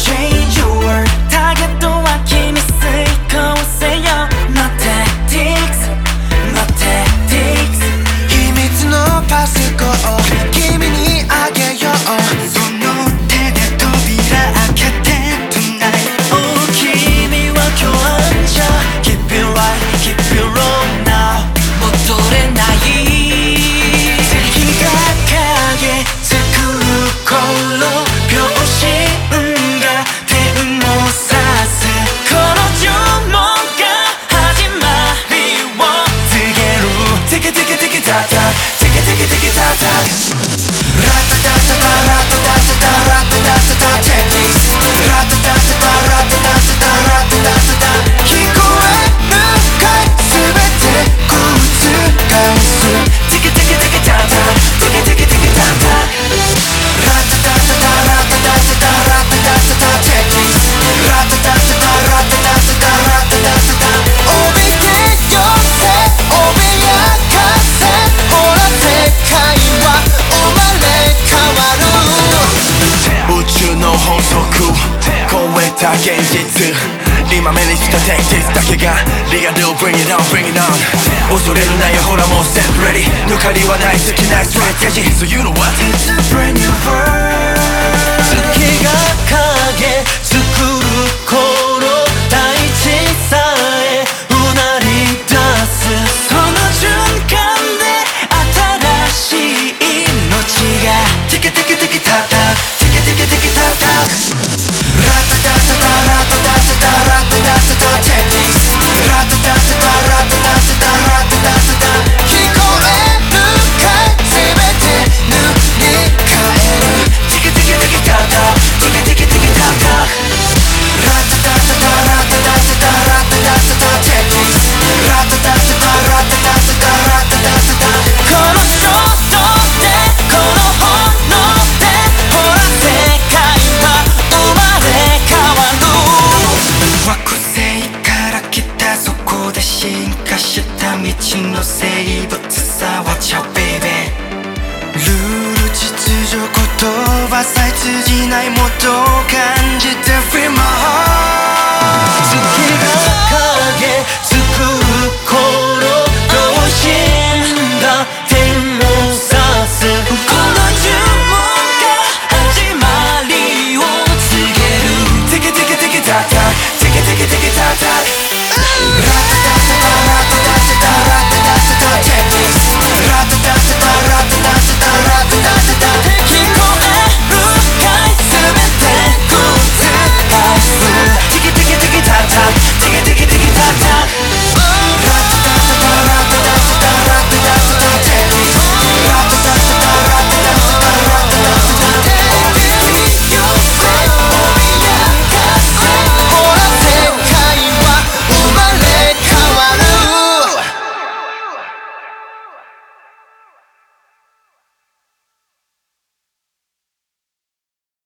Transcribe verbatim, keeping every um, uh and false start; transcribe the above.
change your world 타겟도は君吸い込ませよ No tactics No tactics 秘密のパスコを君にあげようその手で扉開けて Tonight Oh 君は今日安じゃ Keep it right Keep it wrong now 戻れない日が影作る頃秒針が点もさすこの呪文が始まりを告げるテケテケテケタタテケテケテケタタラタタタタラタタタタラタタタタチェッキスラタタタタラタタタタラタタタタ聞こえるかい全て覆すテケテケテケタタテケテケテケタタラタタタタラタタタタラタタタタチェッキスラタタタタラタタタタラタタタタおびけよせ脅かせほら世界は生まれ変わる宇宙の法則超えた現実今目にした現実だけがリアル Bring it on, bring it on 恐れるなよほらもう set ready 抜かりはない好きなストラテジー So you know what? It's a brand new world 月が影作る頃大地さえうなり出すその瞬間で新しい命がテケテケテケタタテケテケテケタタラタタタタラタタタタラタタタタチェッキスラタタタタラタタタタラタタタタ聞こえるかい全て塗り替えるテケテケテケタタテケテケテケタタラタタタタラタタタタラタタタタチェッキスラタタタタラタタタタラタタタタこの衝動でこの炎でほら世界は生まれ変わる惑星から来たそこで進化した未知の生物さ Watch out baby ルール秩序言葉さえ通じないもどか